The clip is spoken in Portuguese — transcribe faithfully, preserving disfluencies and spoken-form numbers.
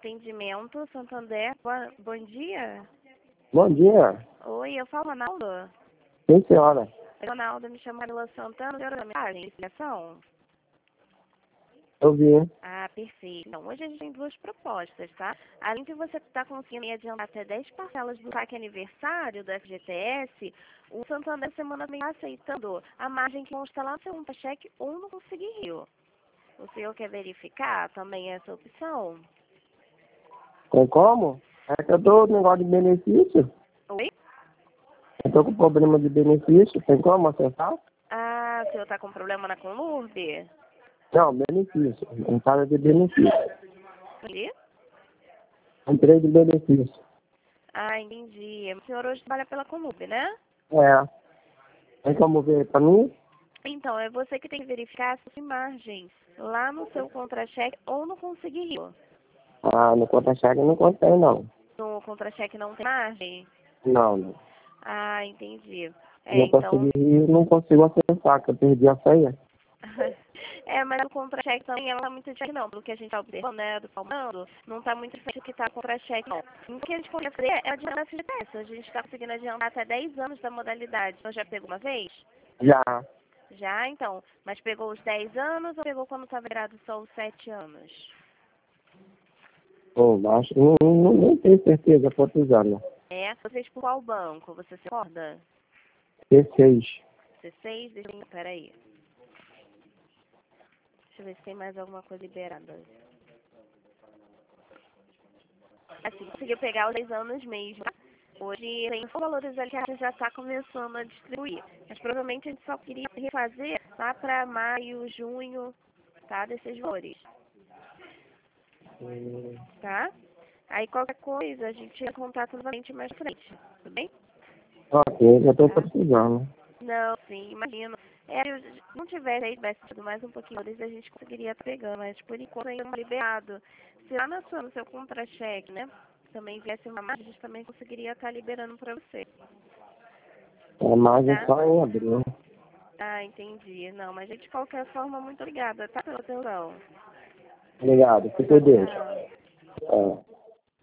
atendimento, Santander. Boa, bom dia. Bom dia. Oi, eu falo Ronaldo. Sim, senhora. Ronaldo, me chama Marila Santana, eu da mensagem, ligação. Eu vi. Ah, perfeito. Então, hoje a gente tem duas propostas, tá? Além de você estar conseguindo adiantar até dez parcelas do saque aniversário do F G T S, o Santander Semana também está aceitando a margem que consta lá no seu contra-cheque ou no Conseguir. O senhor quer verificar também essa opção? Tem como? É que eu tô com negócio de benefício. Oi? Eu tô com problema de benefício. Tem como acessar? Ah, o senhor está com problema na Conlurb? Não, benefício. Entrada de benefício. Entendi. Entrei de benefício. Ah, entendi. O senhor hoje trabalha pela Conlurb, né? É. Tem como ver pra mim? Então, é você que tem que verificar essas margens lá no seu contra-cheque ou no Conseguir. Ah, no contra-cheque não contém, não. No contra-cheque não tem margem? Não, não. Ah, entendi. É, Não então... consegui, não consigo acessar, que eu perdi a senha. é, mas o contra-cheque também ela não tá muito diferente, não. Pelo que a gente tá observando, né, do Palmando, não tá muito diferente do que tá contra-cheque, não. O que a gente pode fazer é adiantar a F G T S. A gente tá conseguindo adiantar até dez anos da modalidade. Então, já pegou uma vez? Já. Já, então. Mas pegou os dez anos ou pegou quando estava virado só os sete anos? Pô, acho, não, não, nem tenho certeza quantos anos. É. Vocês por qual banco? Você se recorda? T seis. C seis? Deixa eu... Peraí. Deixa eu ver se tem mais alguma coisa liberada. Assim, conseguiu pegar os dez anos mesmo. Hoje tem os valores ali que a gente já está começando a distribuir. Mas provavelmente a gente só queria refazer lá para maio, junho, tá? Desses valores, Hum, tá? Aí qualquer coisa a gente entra em contato novamente mais pra frente, tudo bem? ok, já tô Tá? precisando. Não, sim, imagino. É, eu não tivesse aí, tivesse tido mais um pouquinho, talvez a gente conseguiria estar pegando, mas por enquanto ainda não é liberado. Se lá na sua, no seu contra-cheque, né, também viesse uma margem, a gente também conseguiria estar liberando para você, É mais tá? só em abril. Ah, entendi. Não, mas de qualquer forma, muito obrigada, tá, pela atenção. Obrigado. Fique Tchau, com Deus. tchau. É.